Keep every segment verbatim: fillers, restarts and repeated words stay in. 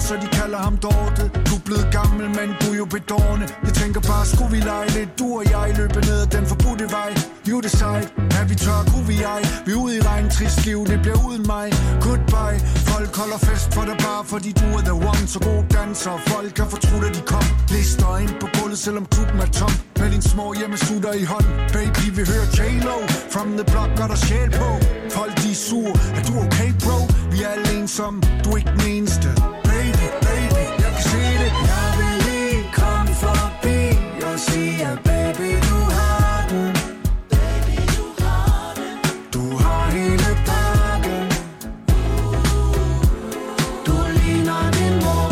så de kalder ham Dorte. Du er blevet gammel, men du er jo bedårende. Jeg tænker bare, skulle vi lege lidt, du og jeg løbe ned ad den forbudte vej. You decide, er vi tør, kunne vi ej. Vi er ude i regn, trist liv, det bliver uden mig. Goodbye, folk holder fest for dig bare, fordi du er the one. Så god danser, folk kan fortrudt, at de kom. Lister ind på gulvet, selvom klubben er tom. Med din små hjemmesutter i hånd. Baby, vi hører J-Lo, from the block, gør der sjæl på. Folk de er sur, er du okay bro? Vi er alle ensomme, du er ikke den eneste. Baby, baby, jeg kan se det. Jeg vil lige komme forbi og sige, at baby, du har den. Baby, du har den. Du har hele pakken. Du ligner din mor.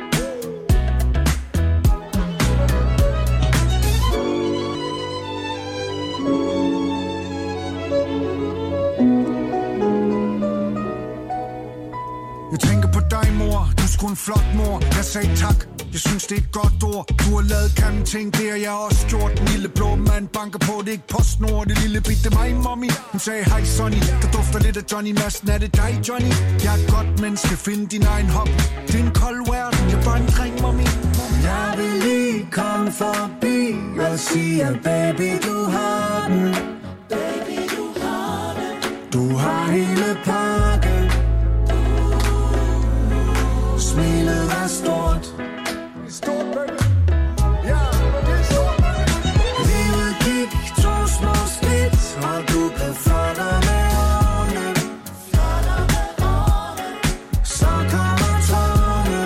Jeg tænker på dig, mor. Du er sgu en flot mor. Jeg sagde tak. Jeg synes, det er et godt ord. Du har lavet kamme ting, det har jeg også gjort. Den lille blå mand banker på, det er ikke PostNord. Det lille bitte mig, mommy. Hun sagde, hej Sonny. Der dufter lidt af Johnny Madsen. Er det dig, Johnny? Jeg er et godt menneske. Find din egen hop. Det er en kold verden. Jeg er bare en dreng, mommy. Jeg vil lige komme forbi og sige, at baby, du har den. Baby, du har den. Du har hele pakken. Smilet er stort. Stort, baby. Ja, det er stort, baby. Livet gik to små skridt, og du blev flottere med årene. Flottere med årene. Så kommer tårne.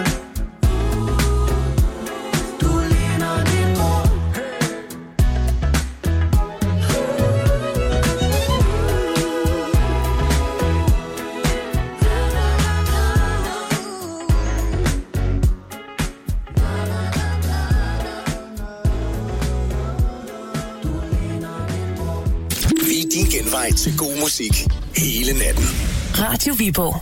Du ligner din mor. Din genvej til god musik hele natten. Radio Viborg.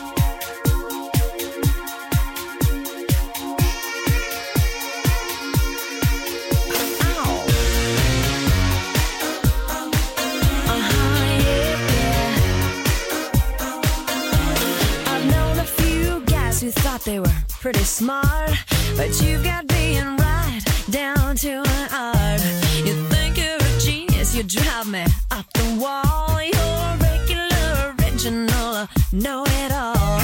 Who thought they were pretty smart, but you've got being right down to an art. You think you're a genius, you drive me up the wall. You're regular, original, know it all.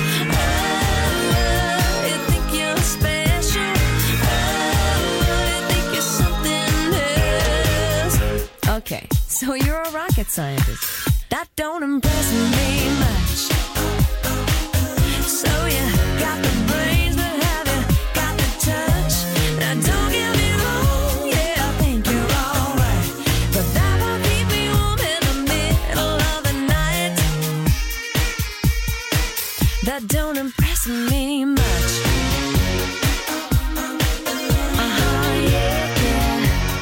Oh, you think you're special. Oh, you think you're something else. Okay, so you're a rocket scientist. That don't impress me much. So you got the brains, but have you got the touch? Now don't get me wrong, yeah, I think you're alright, but that won't keep me warm in the middle of the night. That don't impress me much. Uh-huh, yeah, yeah.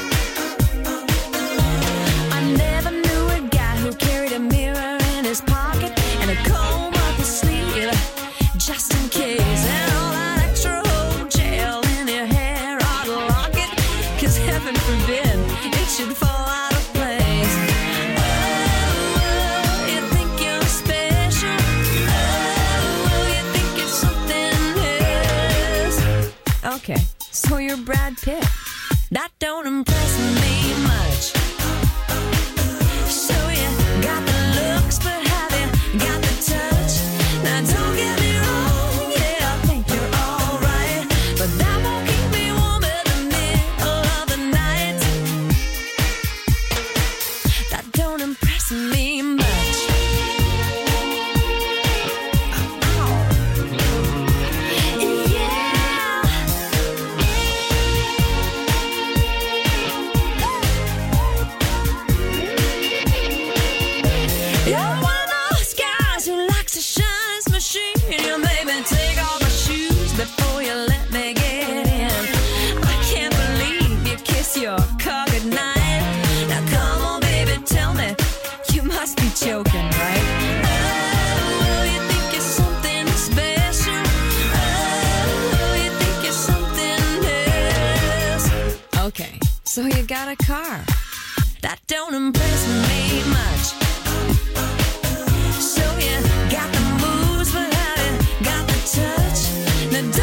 I never knew a guy who carried a mirror in his pocket and a comb up his sleeve, just in case, and all that extra old gel in your hair ought to lock it, cause heaven forbid it should fall out of place. Oh, you think you're special. Oh, you think you're something else. Okay, so you're Brad Pitt. That don't impress me much. So you got the looks, but have you got the touch? Now don't get me wrong, yeah, I think you're alright, but that won't keep me warm in the middle of the night. That don't impress me much. You're one of those guys who likes to shine his machine. You made me take off my shoes before you let me get in. I can't believe you kiss your car goodnight. Now come on, baby, tell me, you must be joking, right? Oh, you think you're something special. Oh, you think you're something else. Okay, so you got a car. That don't impress me much. So you got the moves, but have you got the touch? Now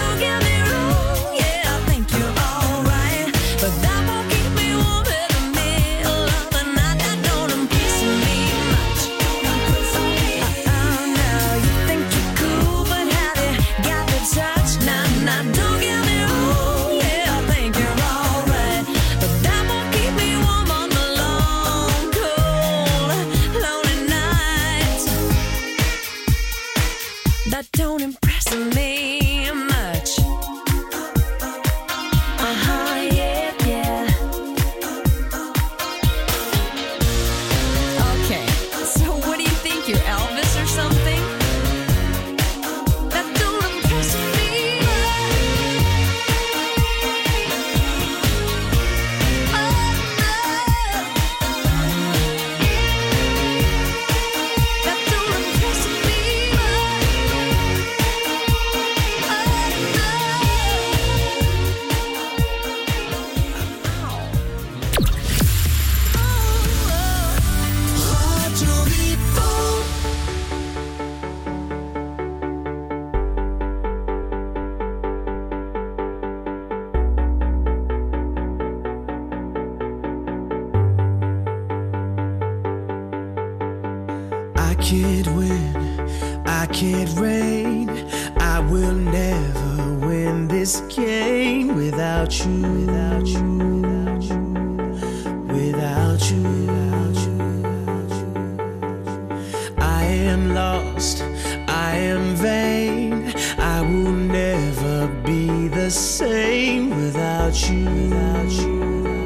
can't win, I can't reign. I will never win this game without you, without you, without you, without you, without you. I am lost, I am vain. I will never be the same without you, without you,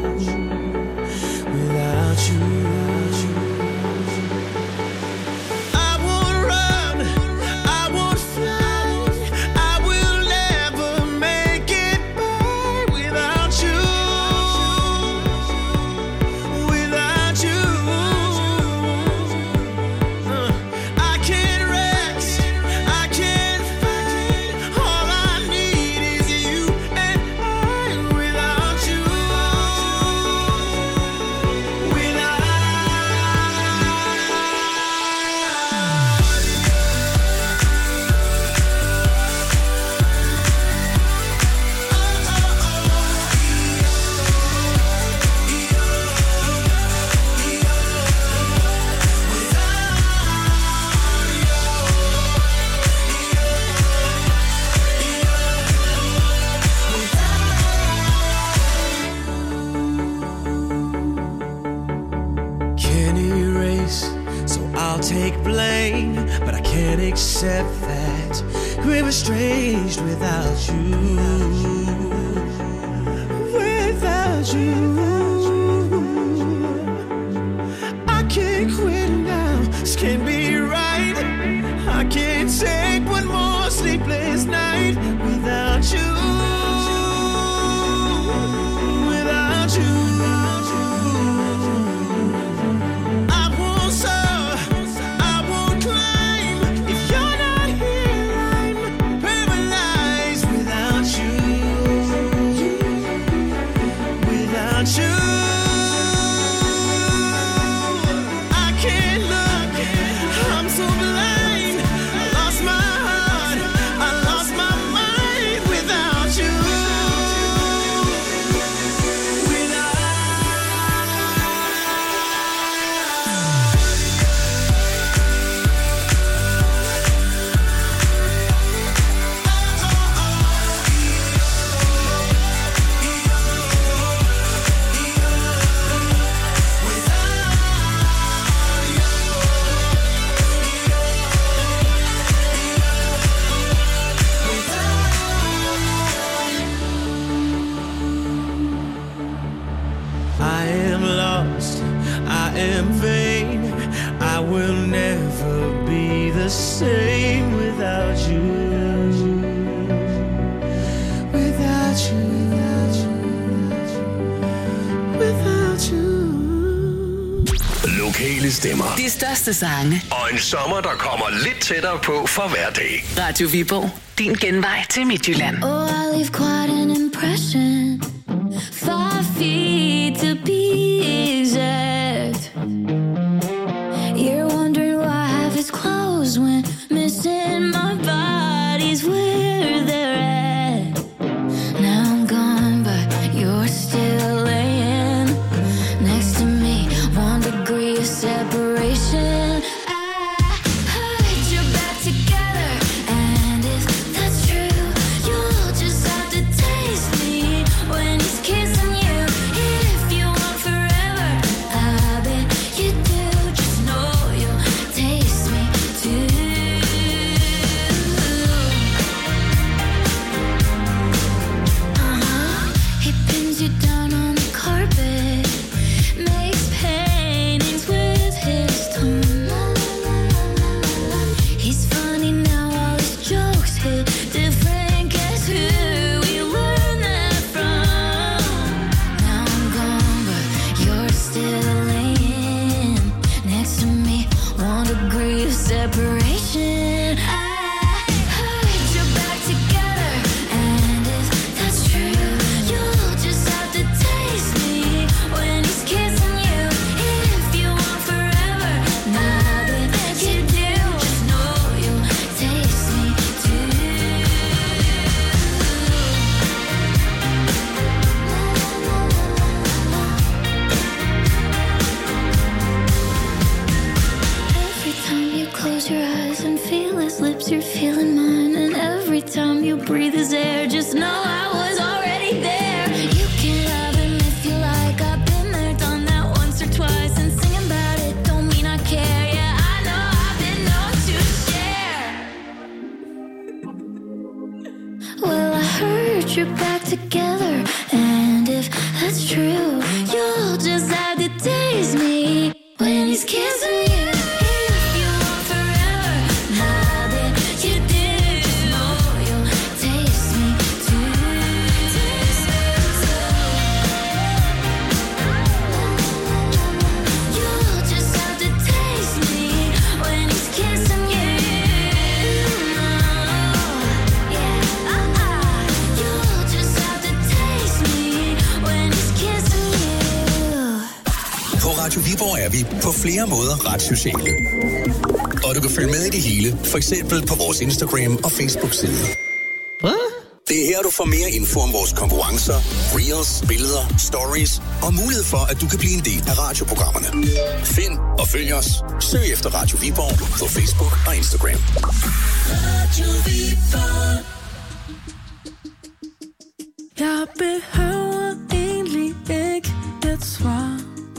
without you, without you. I won't run, I won't fly. I will never make it by without you, without you. Uh, I can't rest, I can't fight. All I need is you and I without you, without can't erase, so I'll take blame, but I can't accept that we're estranged without you, without you. I can't quit now, this can't be right. I can't take one more sleepless night without you, without you. I won't soar, I won't climb. If you're not here, I'm paralyzed without you, without you. I can't look, I'm so blind. I lost my heart, I lost my mind without you, without. I am lost, I am vain. I will never be the same without you, without you, without you. Lokale stemmer. De største sange. Og en sommer, der kommer lidt tættere på for hver dag. Radio Viborg. Din genvej til Midtjylland. Oh, I leave quite an impression. Five feet to be exact. You're wondering why half is closed when missing my body's where they're at. Now I'm gone, but you're still laying next to me. One degree of separation. I heard you're back together, and if that's true, you'll just have to taste me when he's kissing you. If you want forever, I bet you do. Just know you'll taste me too. Uh-huh. He pins you down on the carpet, makes paintings with his tongue. He's funny now, all his jokes hit different. Guess who we learned that from? Now I'm gone, but you're still laying next to me. One degree of separation. I heard you're back together, and if that's true, you'll just have to taste me when he's kissing you. If you want forever, now that you do, just know you'll taste me too. Every time you You'll just have to taste me when he's kissing you. If you want forever, now that you do, know you'll taste me too. Taste me too. You'll just have to taste me when he's kissing you. Yeah, uh-uh. You'll just have to taste me when he's kissing you. På Radio Viborg er vi på flere måder ret sociale. Og du kan følge med i det hele, for eksempel på vores Instagram og Facebook-side. Hvad? Det er her, du får mere info om vores konkurrencer, reels, billeder, stories og mulighed for, at du kan blive en del af radioprogrammerne. Find og følg os. Søg efter Radio Viborg på Facebook og Instagram. Radio Viborg. Jeg behøver egentlig ikke et svar.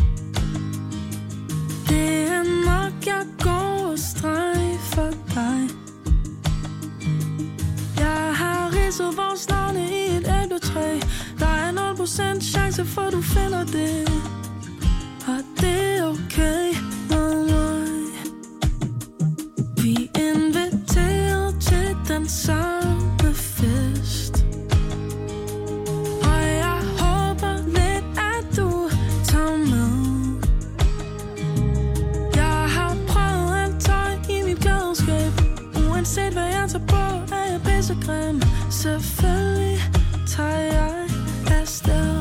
Det er nok, jeg går og strejfer dig. Jeg har ridset vores navne i et æbletræ. Der er nul procent chance for, du finder det. Og det er okay med mig. Vi inviterer til den samme fest. Og jeg håber lidt, at du tager med. Jeg har prøvet alt tøj i mit klædeskab. Uanset hvad jeg tager på, er jeg pissegrim. Selvfølgelig tager jeg afsted.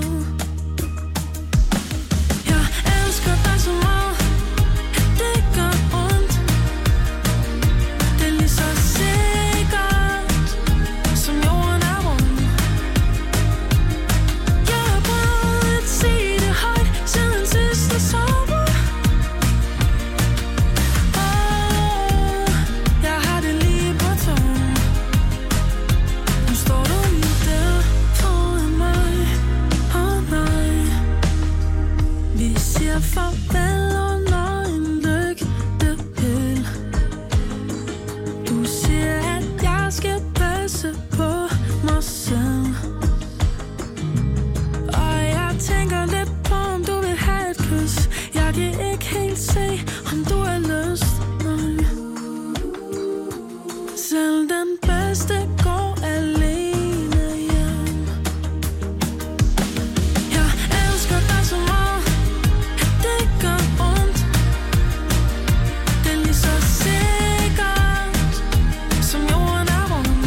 Jeg elsker dig så meget, at det gør ondt. Det er lige så sikkert, som jorden er rund. Jeg har prøvet at sige det højt siden sidste sommer. Åh, jeg har det lige på tungen. Nu står du lige der foran mig. Åh nej. Vi siger farvel under en lygtepæl. Du siger, at jeg skal passe på mig selv. Og jeg tænker lidt på, om du vil have et kys. Jeg kan ikke helt se, om du har lyst. Nej. Selv den bedste går alene hjem. Jeg elsker dig så meget, at det gør ondt. Det er lige så sikkert, som jorden er rund.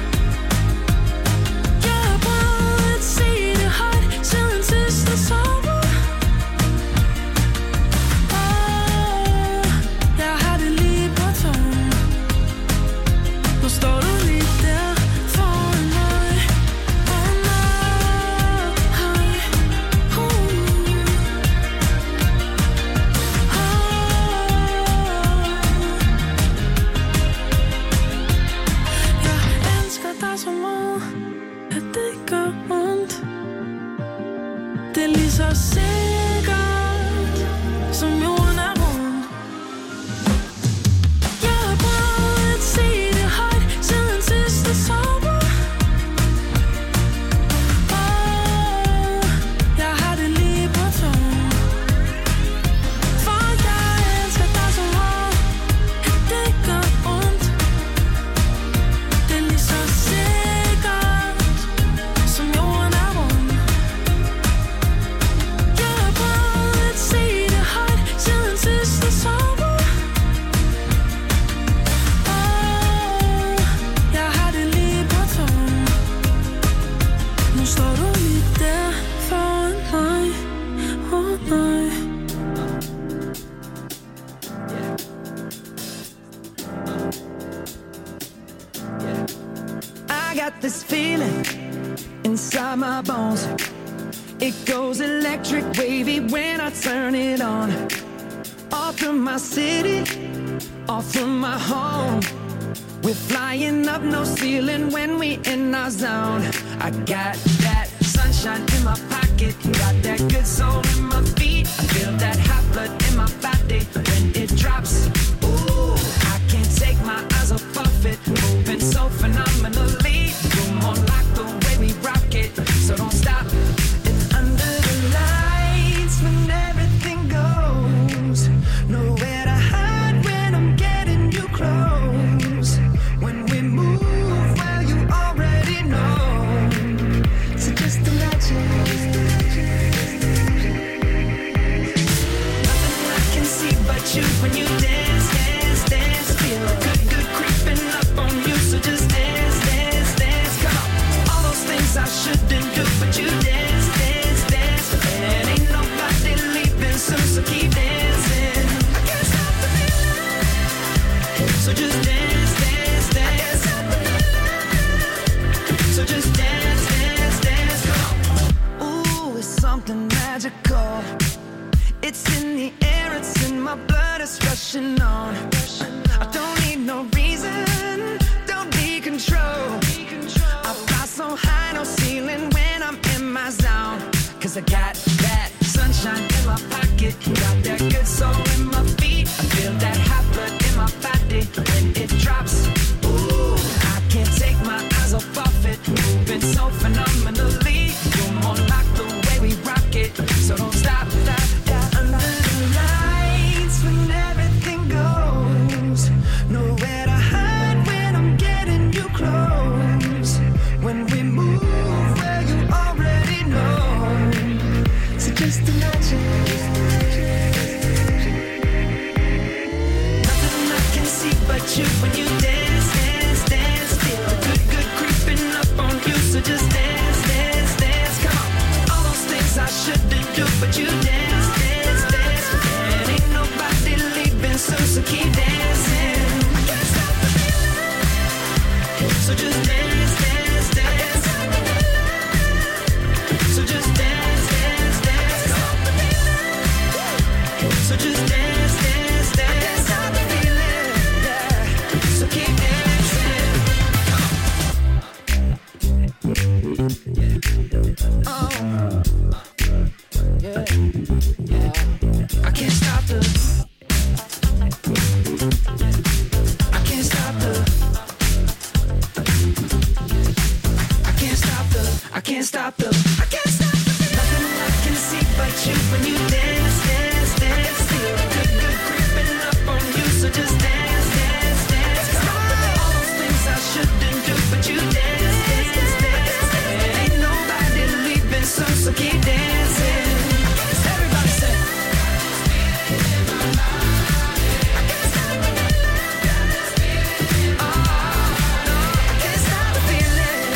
Jeg har prøvet at sige det højt siden sidste sommer. Åh, jeg har det lige på tungen. Nu står du lige der foran mig. Åh nej, uh. Jeg elsker dig så meget, at det gør ondt. Det er lige så sikkert, som jorden er rund. Jeg har prøvet at sige det højt siden sidste sommer. Åh, jeg har det lige på tungen. For jeg elsker dig så meget, at det gør ondt. Det er lige så sikkert, som jorden er rund. Jeg har prøvet at sige det højt siden sidste sommer. Åh, jeg har det lige på tungen. Nu står du lige der foran mig. Åh nej. I got this feeling inside my bones. It goes electric wavy when I turn it on. All through my city, all through my home. We're flying up no ceiling when we in our zone. I got that sunshine in my pocket, got that good soul in my feet. I feel that hot blood in my body when it drops. Ooh, I can't take my eyes off of it, moving so phenomenally. Come on, like the way we rock it, so don't stop. And under the light magical. It's in the air, it's in my blood, it's rushing on. I don't need no reason, don't need control. I fly so high, no ceiling when I'm in my zone. Cause I got that sunshine in my pocket, got that good soul in my feet. I feel that hot blood in my body when it drops. Ooh, I can't take my eyes off of it, moving so phenomenally. You're more like the way we rock it, so don't stop, stop, stop. Under the lights when everything goes, nowhere to hide when I'm getting you close. When we move where you already know, so just imagine. Nothing I can see but you when you dance, dance, dance. Feel the good, good creeping up on you, so just dance, dance, dance. Come on, all those things I shouldn't do, but you dance, dance, dance. And ain't nobody leaving soon, so keep dancing. I can't stop the feeling, so just dance, dance, dance. So just dance, dance, dance. So just dance, dance, dance. I can't stop the feeling, yeah. So keep dancing. Oh, yeah, yeah. I can't stop the. I can't stop the. I can't stop the. I can't stop the. I can't stop the. Nothing I can see but you when you dance, dance, dance. Feel good, good creeping up on you, so just dance, dance, dance. All those things I shouldn't do, but you dance, dance, dance. And ain't nobody leaving soon, so keep dancing. Everybody say. I can't stop the feeling. Oh, no, I can't stop the feeling.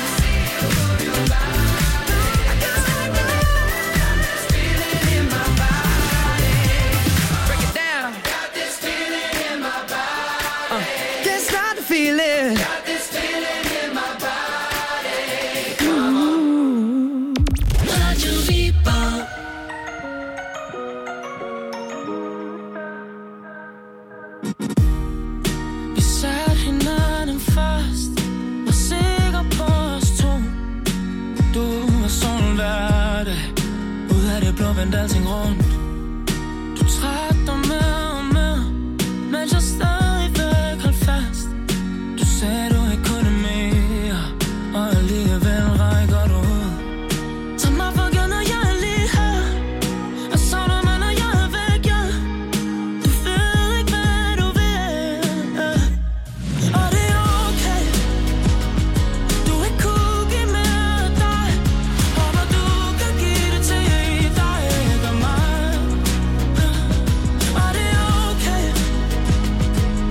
I can't stop the feeling in my body. Break it down. Got this feeling in my body. Uh, can't stop the feeling. Got this feeling in my body. Come on. Radio Viborg. Vi satte hinanden først, var sikker på os to. Du var sådan hver dag, ud af det blå vendte alting rundt. Du trak dig mere og mere, mens jeg stadigvæk holdt fast. Du sagde du ikke kunne mere, og alligevel rækker du ud. Tag mig for givet, når jeg er lige her, og savner mig, når jeg er væk, ja. Du ved ikke, hvad du vil, ja. Og det er okay, du ikke kunne give mere af dig. Håber du kan give det til dig, ikke mig, ja. Og det er okay,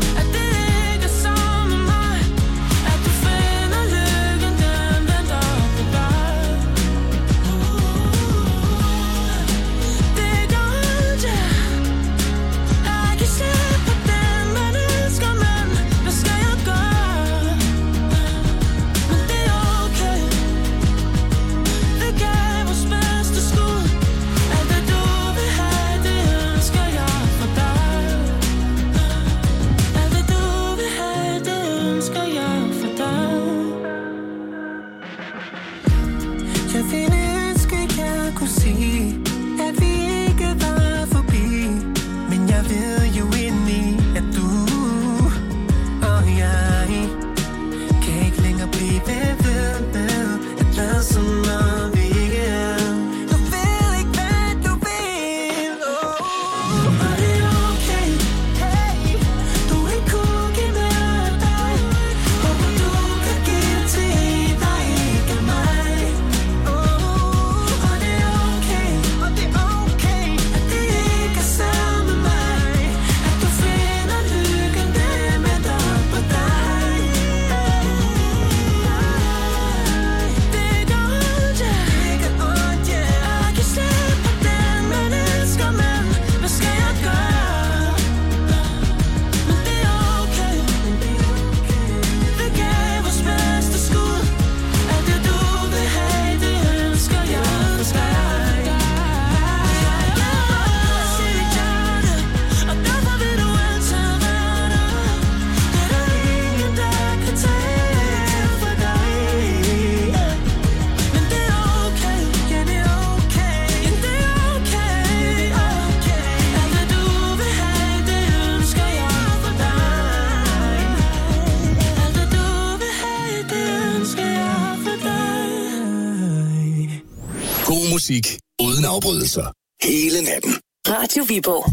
musik uden afbrydelser. Hele natten. Radio Viborg.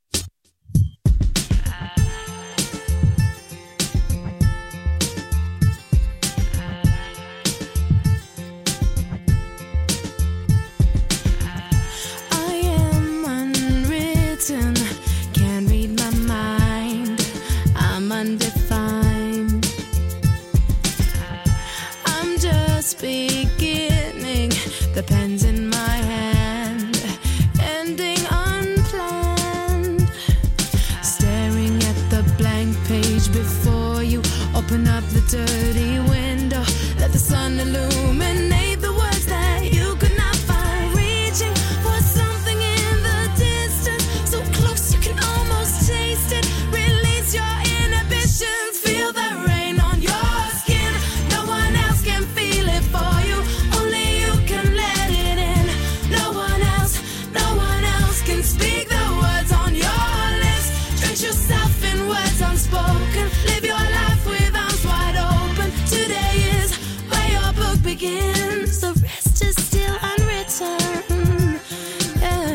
Beginning, the pen's in my hand, ending unplanned. Staring at the blank page before you, open up the dirty window, let the sun illuminate the words that you could not find. Reaching for something in the distance, so close you can almost taste it. Release your inhibitions, feel the rain on your skin. No one else can feel it for you. Only you can let it in. No one else, no one else can speak the words on your lips. Drench yourself in words unspoken. Live your life with arms wide open. Today is where your book begins. The rest is still unwritten. Yeah.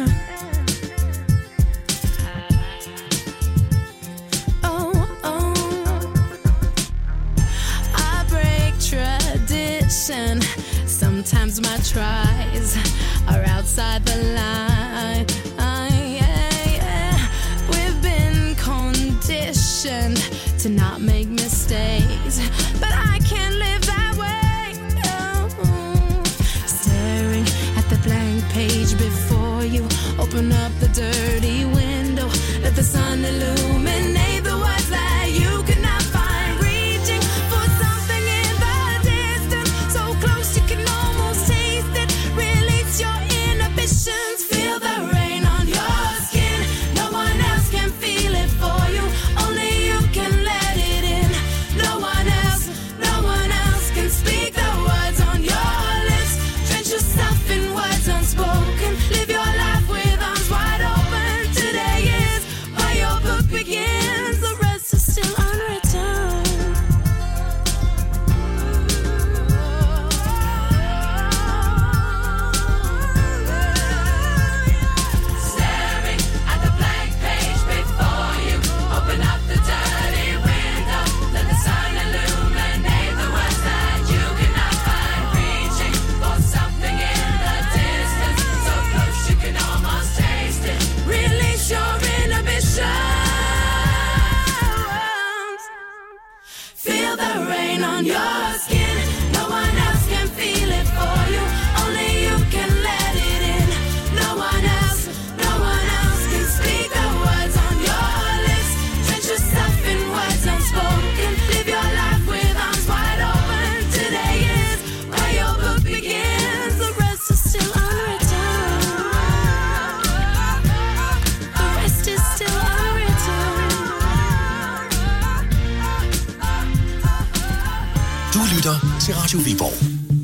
Oh, oh. I break tradition. Sometimes my tries are outside the line. Uh, yeah, yeah. We've been conditioned to not make mistakes, but I can't live that way. Oh. Staring at the blank page before you, open up the dirty window, let the sun illuminate the words that you could not find. Reaching for something in the distance, so close you can almost taste it. Release your inhibitions, feel the rain on your skin. No one else can feel it for you, only you can let it in. No one else, no one else can speak the words on your lips. Drench yourself in words unspoken. Live your life with arms wide open. Today is where your book begins. The rest is still unwritten. Staring at the blank page before you, open up the dirty window, let the sun illuminate the words that you cannot find. Reaching for something in the distance, so close you can almost taste it. Release your inhibitions, feel the rain on your skin. No one else can feel it for you, only you can let it in. No one else, no one else can speak the words on your lips. Drench yourself in words unspoken. Live your life with arms wide open. Today is where your book begins. The rest is still unwritten. The rest is still unwritten. Du lytter til Radio Viborg.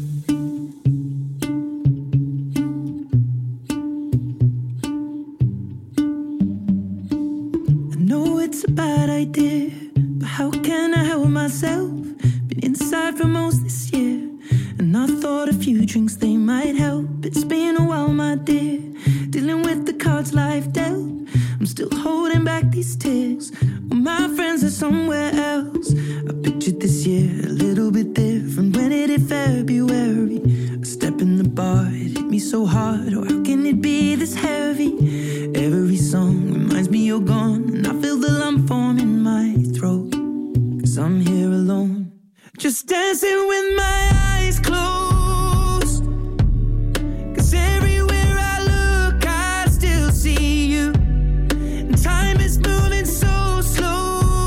I know it's a bad idea, but how can I help myself? Been inside for most this year, and I thought a few drinks they might help. It's been a while, my dear, dealing with the cards life dealt. I'm still holding back these tears, well, my friends are somewhere else. I pictured this year a little bit different when it hit February. A step in the bar, it hit me so hard. Oh, how can it be this heavy? Every song reminds me you're gone, and I feel the lump form in my throat. Cause I'm here alone, just dancing with my eyes closed. Cause everywhere I look, I still see you. And time is moving so slow,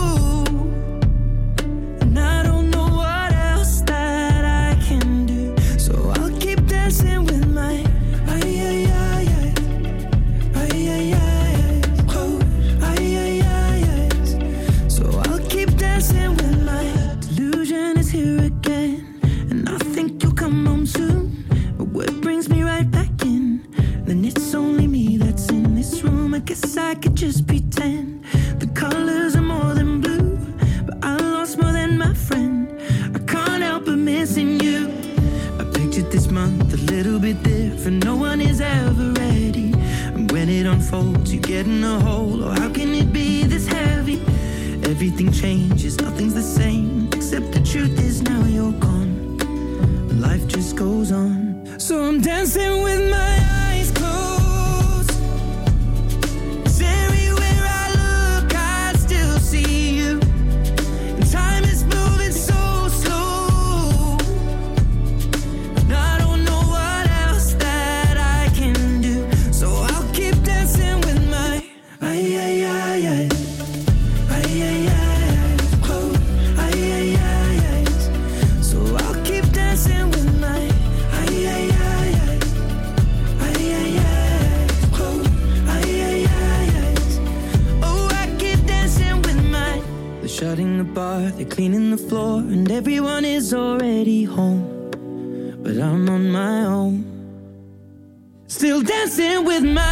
and I don't know what else that I can do. So I'll keep dancing with my ay ay ay ay ay ay ay close ay ay ay ay. So I'll keep dancing with my delusion is here again, and I think you'll come home soon. But what brings me right back in? Then it's only me that's in this room. I guess I could just pretend the colors are more than blue, but I lost more than my friend. I can't help but missing you. I pictured this month a little little bit different. No one is ever ready. And when it unfolds, you get in a hole. Or how can it be this heavy? Everything changes, nothing's the same. Except the truth is now you're gone. And life just goes on. So I'm dancing with my eyes closed. 'Cause everywhere I look, I still see you. And time is moving so slow. And I don't know what else that I can do. So I'll keep dancing with my ay, ay, ay, ay. Ay, ay, ay, close. Ay, ay, ay, ay. So I'll keep dancing with my ay, ay, ay, ay. Ay, ay, ay, close. Ay, ay, ay, ay. Oh, I keep dancing with my. They're shutting the bar, they're cleaning the floor, and everyone is already home. But I'm on my own, still dancing with my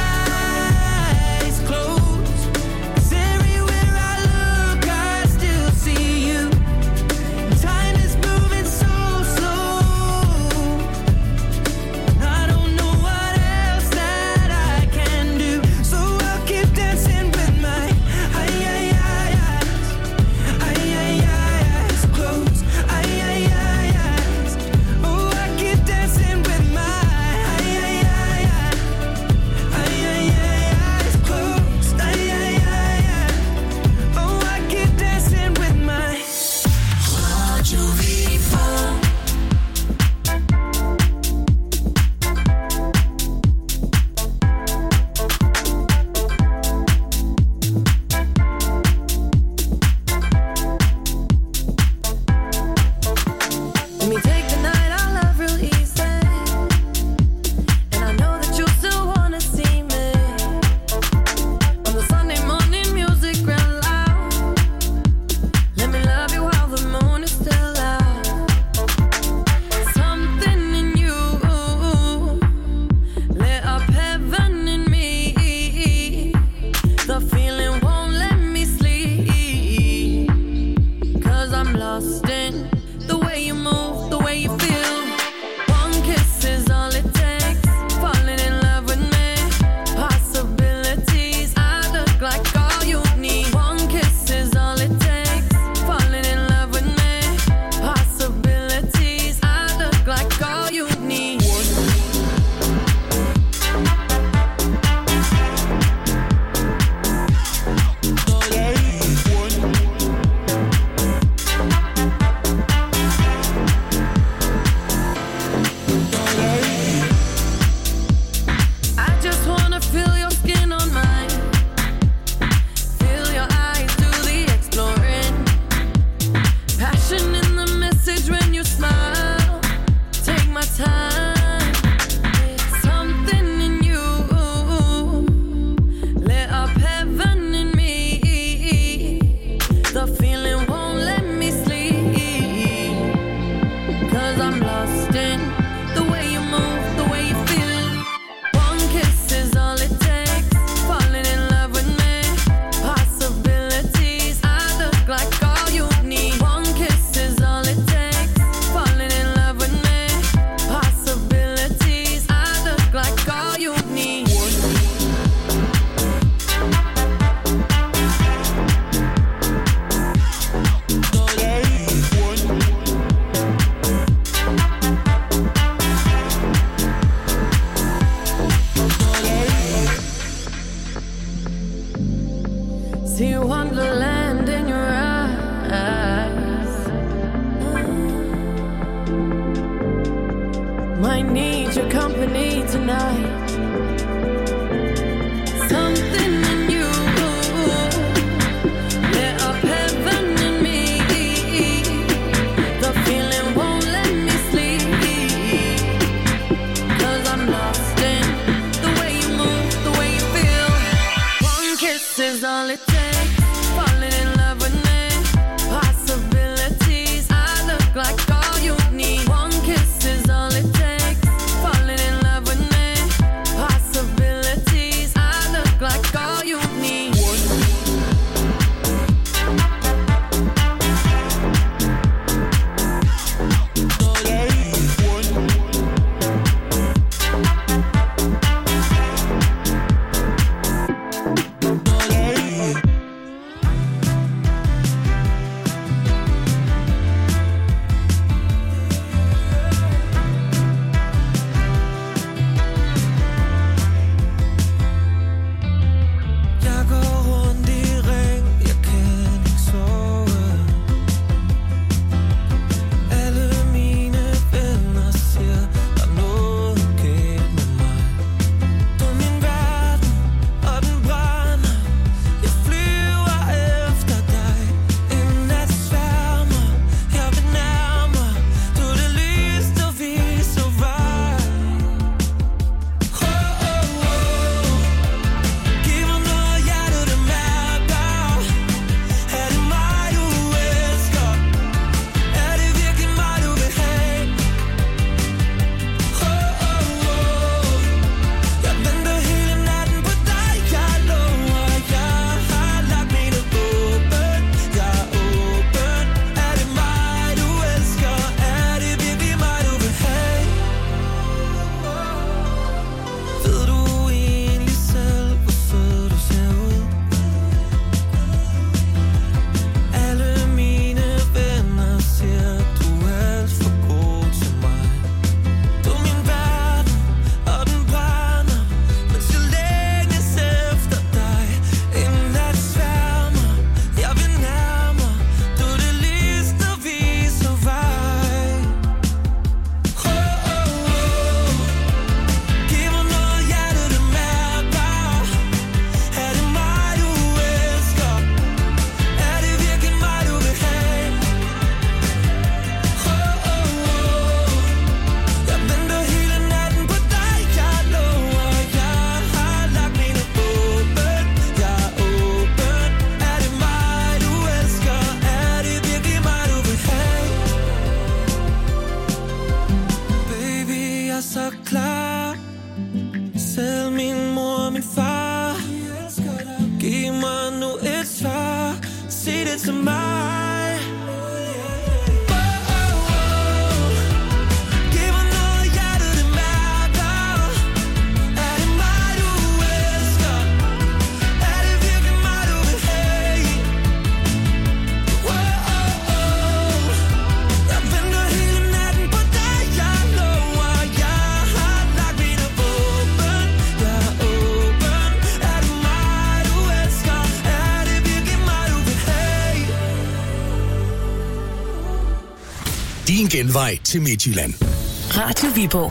eyes closed. 'Cause everywhere I look, I still see you. Time is moving so slow. I don't know what else that I can do. So I'll keep dancing with my ay, ay, ay, eyes. Ay, ay, ay, eyes closed. Ay, ay, ay, eyes. Oh, I keep dancing with my ay, ay, ay, ay. Ay, ay, ay, eyes closed. Ay, ay, ay, ay. Oh, I keep dancing with my Radio Vivo. Let me take the night I love real easy. And I know that you still wanna see me. On the Sunday morning music real loud. Let me love you while the moon is still out. Something in you lit up heaven in me. The feeling won't let me sleep. 'Cause I'm lost in the way you move, the way you feel. One kiss is all it takes. Falling in love with me. Possibilities, I look like all you need. One kiss is all it takes. Falling in love with me. Possibilities, I look like all you need. I just wanna feel your skin on mine. Feel your eyes do the exploring. Passion in the message when you smile. Take my time. Something in you lit up heaven in me. The feeling won't let me sleep. 'Cause I'm lost in the way you move, the way you feel. One kiss is all it takes. Falling in love with me. Possibilities, I look like all you need. One kiss is all it takes. Falling in love with me. Possibilities, I look like all you need. See wonderland in your eyes. Might need your company tonight. Something in you lit up heaven in me. The feeling won't let me sleep. 'Cause I'm lost in the way you move, the way you feel. One kiss is all it takes. Falling in love with me. Possibilities, I look like all you need. One kiss is all it takes. Falling in love with me. Possibilities, I look like all you need. til mig. Giv mig noget hjertet det mærker. Er det mig du elsker? Er det virkelig mig du vil have? Jeg venter hele natten på dig. Jeg lover, jeg har lagt mine åben. Jeg er åben. Er det mig du elsker? Er det virkelig mig du vil have? Din genvej til Midtjylland. Radio Viborg.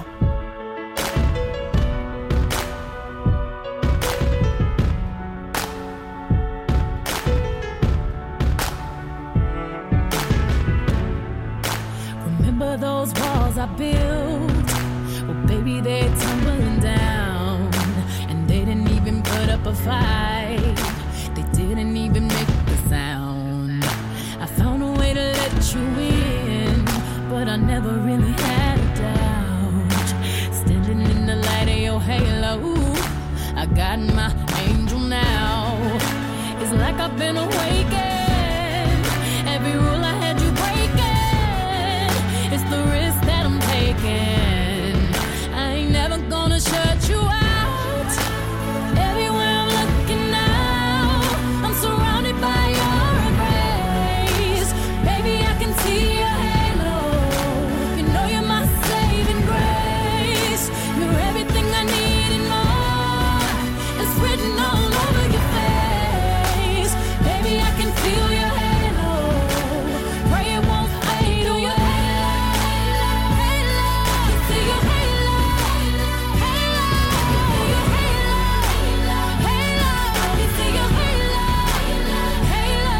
Remember those walls I built? Well, baby, they're tumbling down. And they didn't even put up a fight. They didn't even make a sound. I found a way to let you in, but I never really had a doubt. Standing in the light of your halo, I got my angel now. It's like I've been awakened. Every rule I had you breaking. It's the risk that I'm taking. I ain't never gonna shut you out. Everywhere I'm looking now, I'm surrounded by your embrace. Baby, I can see your halo. You know you're my saving grace. You're everything I need and more. It's written all over your face. Baby, I can feel your halo. Pray it won't fade. Oh, your halo, halo. You see your halo, halo, your halo, halo. You see your halo, halo.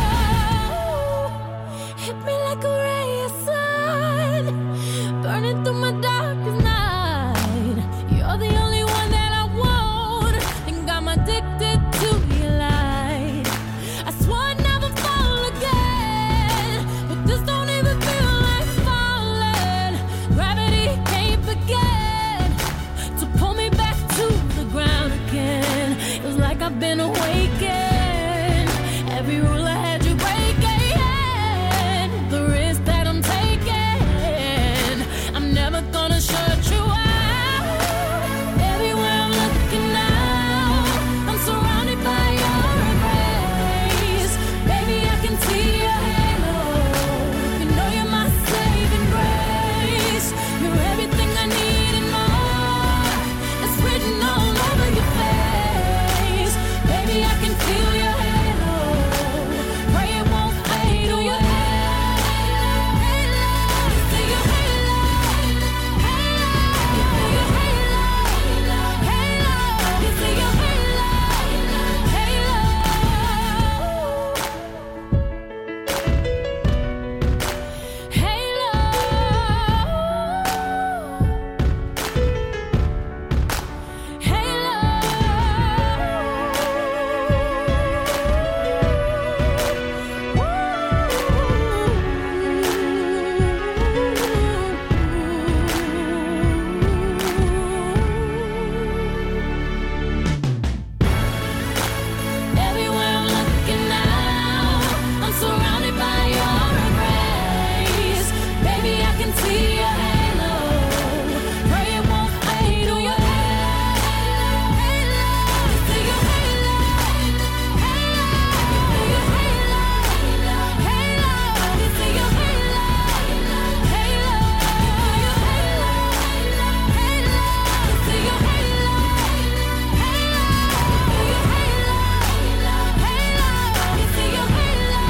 Hit me like a ray of sun, burning through my darkest night. You're the only one that I want, think I'm addicted to your light. I swore I'd never fall again, but this don't even feel like falling. Gravity can't begin to pull me back to the ground again. It was like I've been awakened. Every rule I had you breaking. The risk that I'm taking. I'm never gonna shut you out. Everywhere I'm looking now, I'm surrounded by your embrace. Baby, I can see your halo. You know you're my saving grace. You're everything I need and more. It's written all over your face. Baby, I can feel your halo. Pray it won't fade. Oh, your halo, halo. You see your halo, halo. You see your halo, halo. You see your halo, Everywhere I'm looking now, I'm surrounded by your embrace. Baby, I can see your halo. Pray it won't fade. Oh, your halo, halo. You see your halo, halo. You see your halo, halo. You see your halo, halo. You see your halo, halo. You see your halo, halo. You see your halo,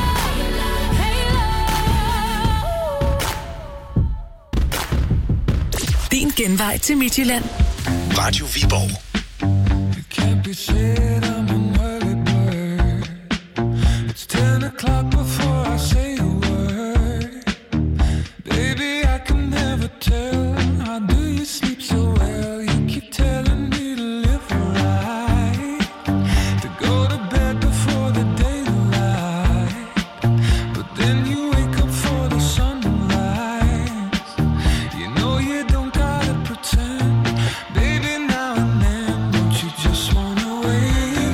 halo. Din genvej til Midtjylland. Radio Viborg. It can't be said I'm an early bird. It's ten o'clock before I say a word. Baby, I can never tell. How do you sleep so well? You keep telling me to live right, to go to bed before the daylight. But then you wake up for the sunrise. You know you don't gotta pretend. Baby, now and then, don't you just wanna wait?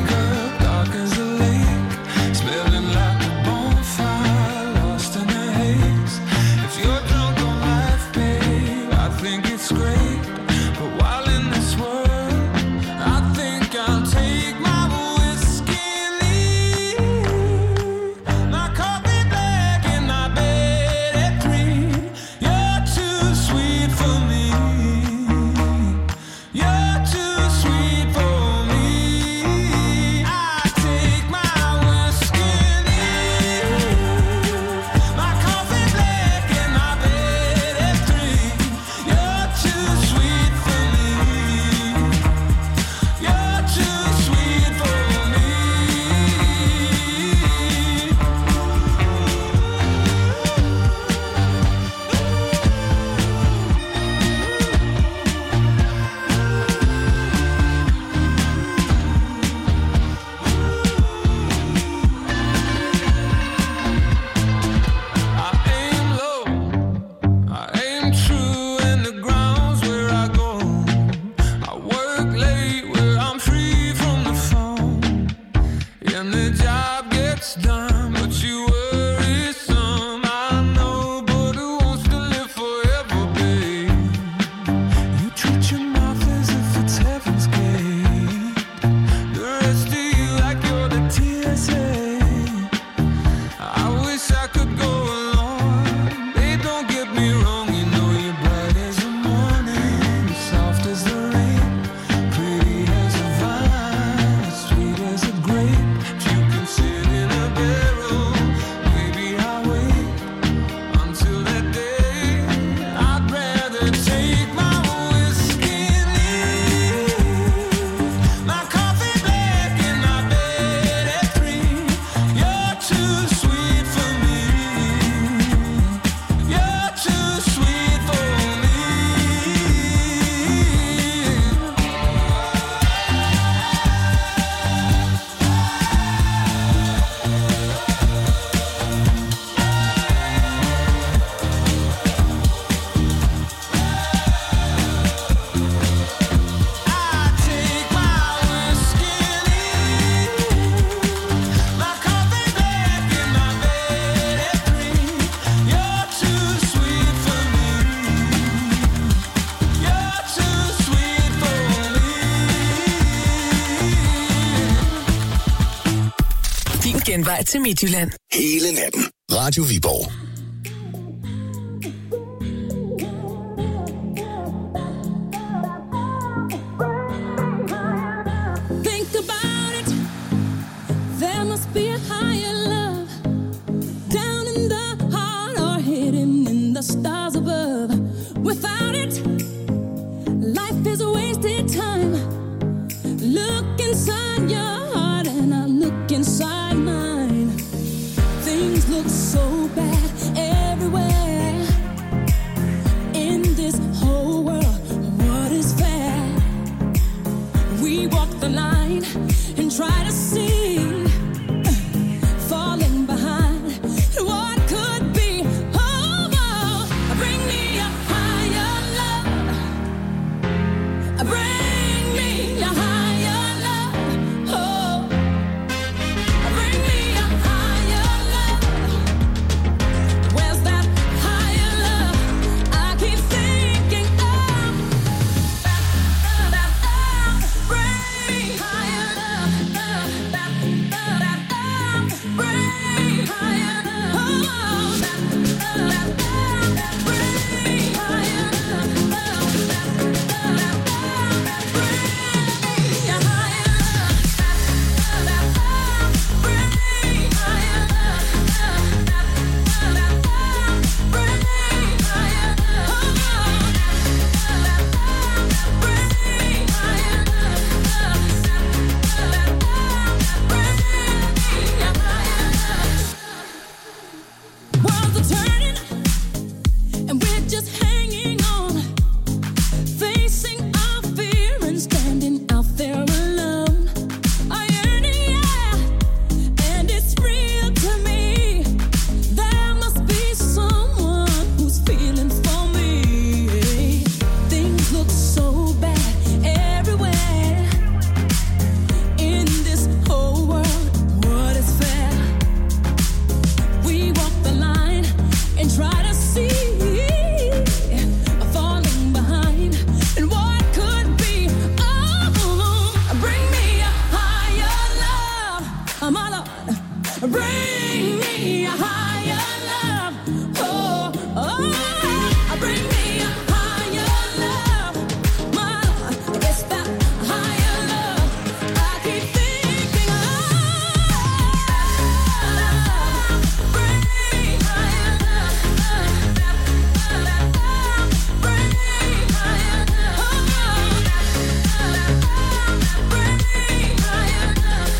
Genvej til Midtjylland. Hele natten. Radio Viborg. Think about it. There must be a higher love down in the heart or hidden in the stars above. Without it, life is a wasted time. Look inside your heart and I look inside mine. Things look so bad everywhere in this whole world. What is fair? We walk the line and try to see, falling behind what could be. Oh, oh, bring me a higher love. Bring me a higher love. Oh, bring me a higher love. Where's that higher love? I keep thinking of that, that, that. Bring me higher love. That, that, that. Bring me higher love. Oh, that, that, that. Bring me higher love. That, that, that. Worlds are turning, and we're just hanging on, facing our fear and standing out there alone. I yearn, yeah, and it's real to me. There must be someone who's feeling for me. Things look so bad everywhere in this whole world. What is fair? We walk the line and try to see, falling behind and what could be. Oh, bring me a higher love, my Lord. Bring me a higher love. Oh, oh, bring me a higher love, my Lord. It's that higher love I keep thinking of. Bring me higher love. Bring me higher love. Bring me higher love.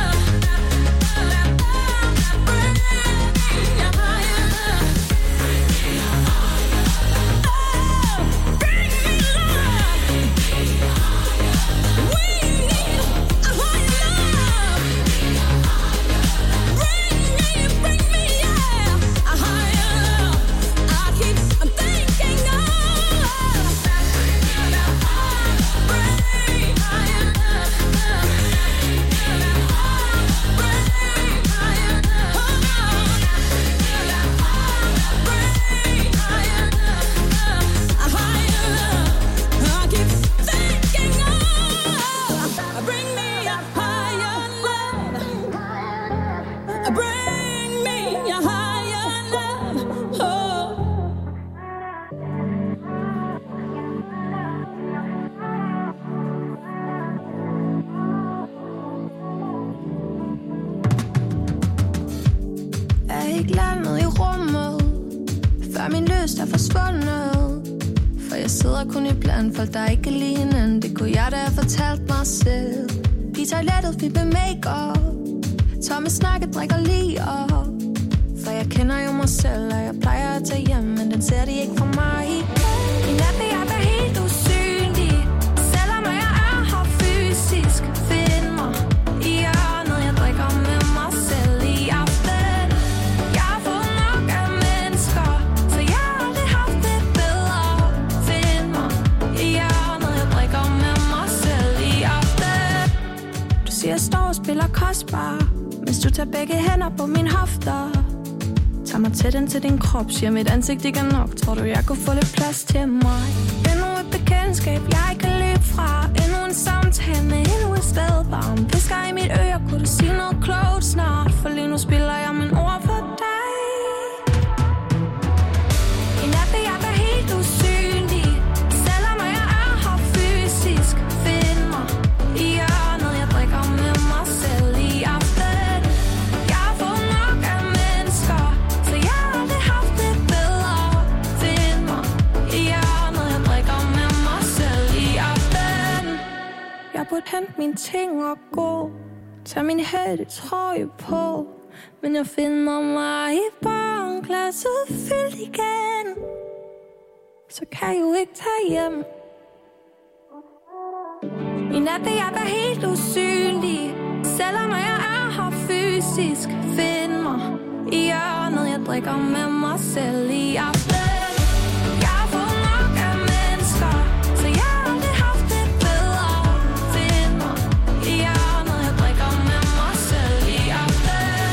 kun iblandt folk, der ikke er lige hinanden. Det kunne jeg da have fortalt mig selv. I toilettet fik med make-up, tomme snakke drikker lige op. For jeg kender jo mig selv, og jeg plejer at tage hjem, men den ser de ikke for mig. I nat vil jeg være helt usynlig, selvom jeg er her fysisk. Find mig i hjørnet, jeg drikker med mig selv i aften. Jeg har fået nok af mennesker, så jeg har aldrig haft det bedre. Find mig i hjørnet, jeg drikker med mig selv i aften. Du siger, jeg står og spiller kostbar, mens du tager begge hænder på mine hofter. Tag mig tæt ind til din krop, siger mit ansigt ikke er nok. Tror du, jeg kunne få lidt plads til mig? Endnu et bekendtskab, jeg kan løbe fra. Endnu en samtale med endnu et sted. Bare visker i mit øre, kunne du sige noget klogt snart? For lige nu alting at gå. Tag min hættetrøje på. Men jeg finder mig i børnglasset fyldt igen. Så kan jeg jo ikke tage hjem. I nat vil jeg være helt usynlig, selvom jeg er her fysisk. Find mig i hjørnet, jeg drikker med mig selv i aften. Jeg har fået nok af mennesker, så jeg har aldrig haft det bedre. Find mig i hjørnet, jeg drikker med mig selv i aften.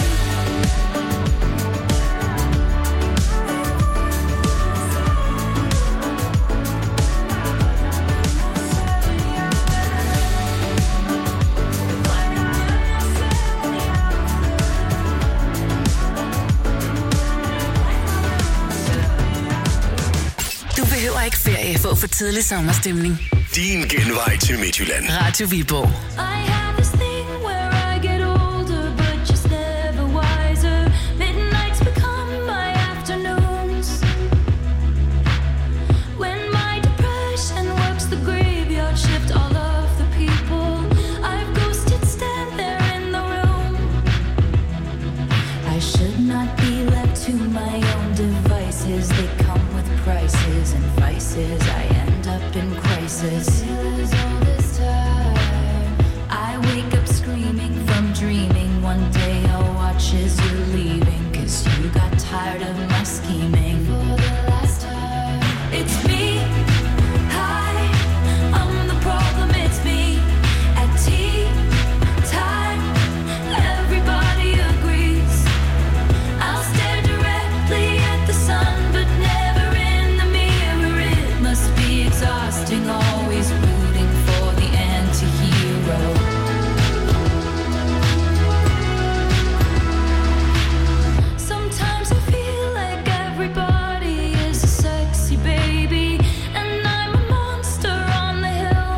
Du behøver ikke ferie for at få tidlig sommerstemning. Din genvej til Midtjylland. Radio Viborg. I have this thing where I get older, but just never wiser. Midnights become my afternoons. When my depression works the graveyard shift, all of the people I've ghosted stand there in the room. I should not be left to my own devices. They come with prices and vices. I end up in crisis. All this time, I wake up screaming from dreaming. One day I'll watch as you're leaving, 'cause you got tired of my scheming. For the last time, it's me. Hi, I'm the problem. It's me. At tea time, everybody agrees. I'll stare directly at the sun, but never in the mirror. It must be exhausting, always rooting for the anti-hero. Sometimes I feel like everybody is a sexy baby, and I'm a monster on the hill.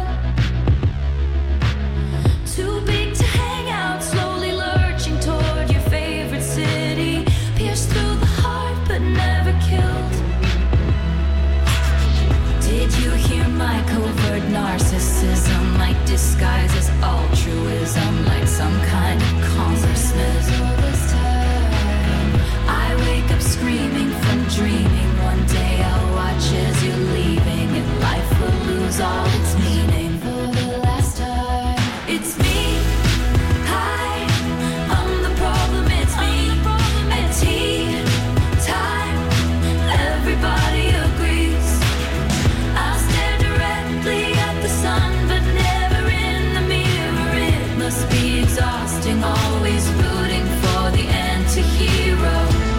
Too big to hang out, slowly lurching toward your favorite city. Pierced through the heart, but never killed. Did you hear my covert narcissism? Like disguise as altruism, like some kind of consciousness. All this time, I wake up screaming from dreaming. One day I'll watch as you're leaving, and life will lose all its meaning. For the last time, it's me. Hi, I'm the problem. It's me. At tea time, everybody agrees. I'll stare directly at the sun, but never in the mirror. It must be exhausting, always rooting for the anti-hero.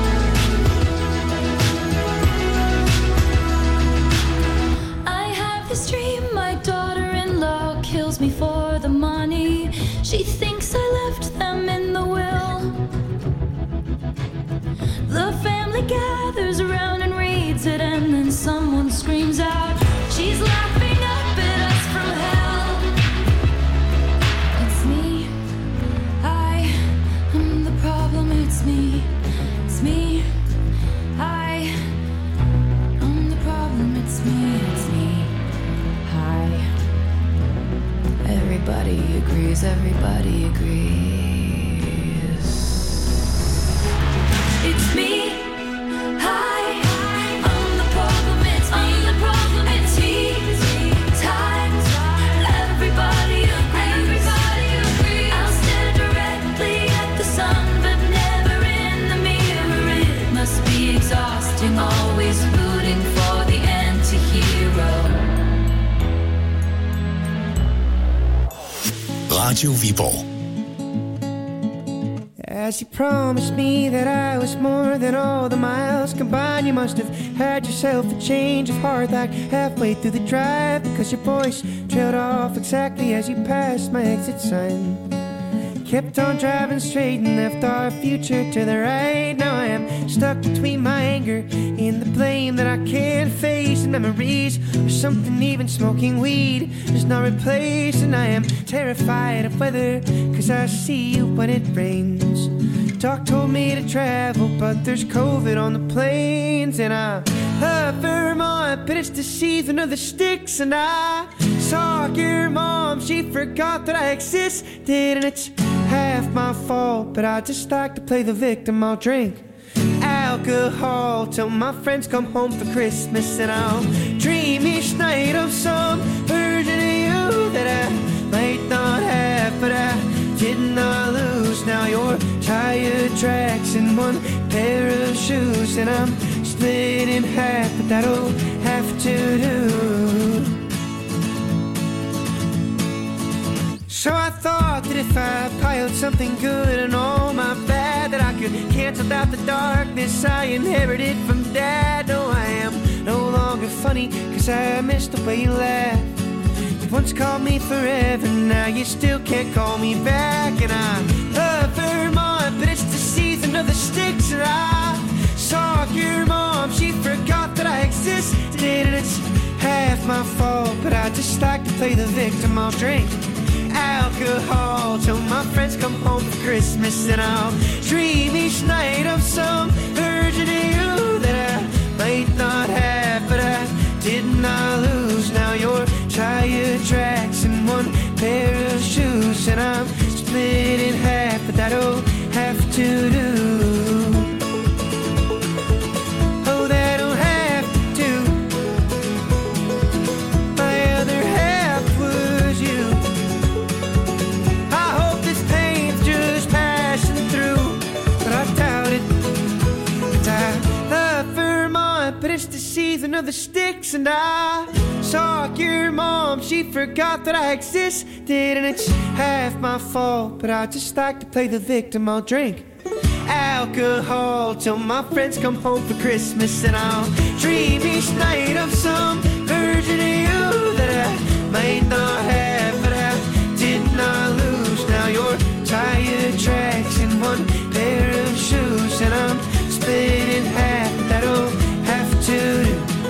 I have this dream, my daughter-in-law kills me for the money. She thinks I left them in the will. The family gathers around and reads it, and then someone screams out, she's laughing up at us from hell. It's me. I am the problem. It's me. It's me. I am the problem. It's me. It's me. Hi. Everybody agrees. Everybody agrees. It's me. Hi. I'm the problem. It's me. I'm the problem. It's tea time. Everybody agrees. Everybody agrees. I'll stare directly at the sun, but never in the mirror. It must be exhausting, always rooting for the anti-hero. Radio Viborg. As you promised me that I was more than all the miles combined, you must have had yourself a change of heart like halfway through the drive, because your voice trailed off exactly as you passed my exit sign. Kept on driving straight and left our future to the right. Now I am stuck between my anger and the blame that I can't face, and memories or something even smoking weed does not replace. And I am terrified of weather, 'cause I see you when it rains. Doc told me to travel, but there's COVID on the planes. And I love Vermont, but it's the season of the sticks. And I Saw your mom, she forgot that I existed, and it's half my fault, but I just like to play the victim. I'll drink alcohol till my friends come home for Christmas, and I'll dream each night of some version of you that I might not have, but I did not lose. Now you're tire tracks and one pair of shoes, and I'm split in half, but that'll have to do. So I thought that if I piled something good and all my bad, that I could cancel out the darkness I inherited from Dad. No, I am no longer funny, cause I missed the way you laughed. You once called me forever, now you still can't call me back. And I love Vermont, but it's the season of the sticks. And I saw your mom, she forgot that I existed, and it's half my fault, but I just like to play the victim. I'll drink alcohol till my friends come home for Christmas, and I'll dream each night of some version of you that I might not have, but I did not lose. Now you're tire tracks and one pair of shoes, and I'm split in half, but that'll have to do. Oh, that'll have to. My other half was you. I hope this pain's just passing through, but I doubt it. Cause I love Vermont, but it's the season of the sticks, and I saw your mom, she forgot that I existed, and it's half my fault, but I just like to play the victim. I'll drink alcohol till my friends come home for Christmas, and I'll dream each night of some version of you that I might not have, but I did not lose. Now you're tire tracks and one pair of shoes, and I'm split in half, but that'll have to do.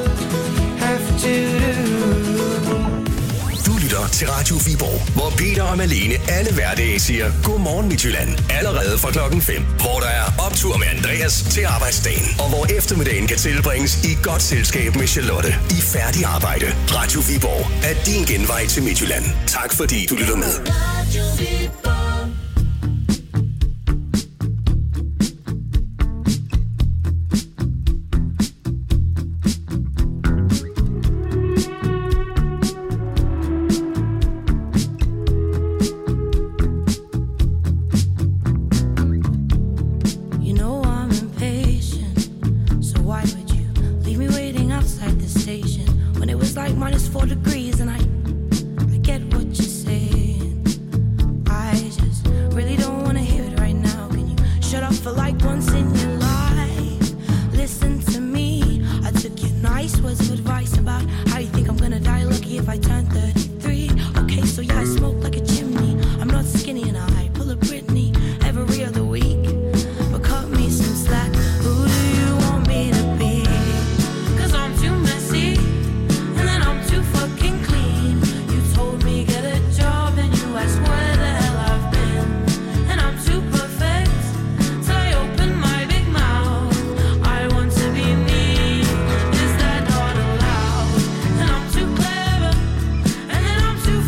Du lytter til Radio Viborg, hvor Peter og Malene alle hverdage siger Godmorgen Midtjylland allerede fra klokken fem, hvor der er optur med Andreas til arbejdsdagen, og hvor eftermiddagen kan tilbringes i godt selskab med Charlotte i færdig arbejde. Radio Viborg er din genvej til Midtjylland. Tak fordi du lytter med.